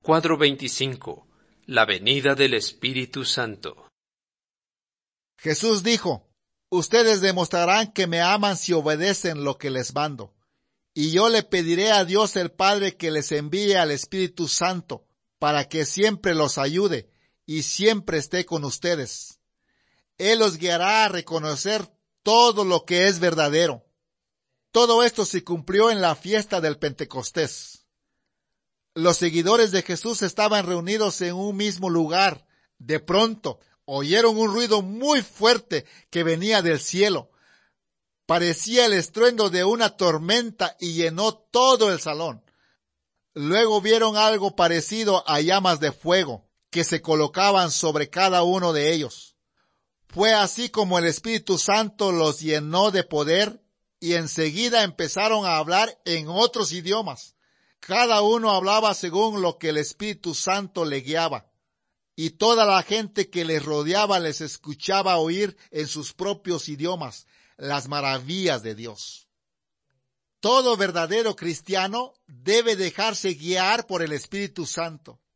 Cuadro 25. La venida del Espíritu Santo. Jesús dijo: ustedes demostrarán que me aman si obedecen lo que les mando. Y yo le pediré a Dios el Padre que les envíe al Espíritu Santo, para que siempre los ayude y siempre esté con ustedes. Él los guiará a reconocer todo lo que es verdadero. Todo esto se cumplió en la fiesta del Pentecostés. Los seguidores de Jesús estaban reunidos en un mismo lugar. De pronto, oyeron un ruido muy fuerte que venía del cielo. Parecía el estruendo de una tormenta y llenó todo el salón. Luego vieron algo parecido a llamas de fuego que se colocaban sobre cada uno de ellos. Fue así como el Espíritu Santo los llenó de poder y enseguida empezaron a hablar en otros idiomas. Cada uno hablaba según lo que el Espíritu Santo le guiaba. Y toda la gente que les rodeaba les escuchaba oír en sus propios idiomas las maravillas de Dios. Todo verdadero cristiano debe dejarse guiar por el Espíritu Santo.